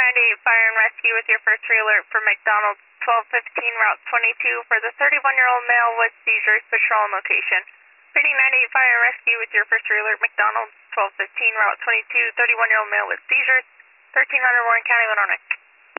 3098 Fire and Rescue with your first re-alert for McDonald's 1215 Route 22 for the 31-year-old male with seizures, patrol location. 3098 Fire and Rescue with your first re-alert McDonald's 1215 Route 22, 31-year-old male with seizures, 1300 Warren County, Winona.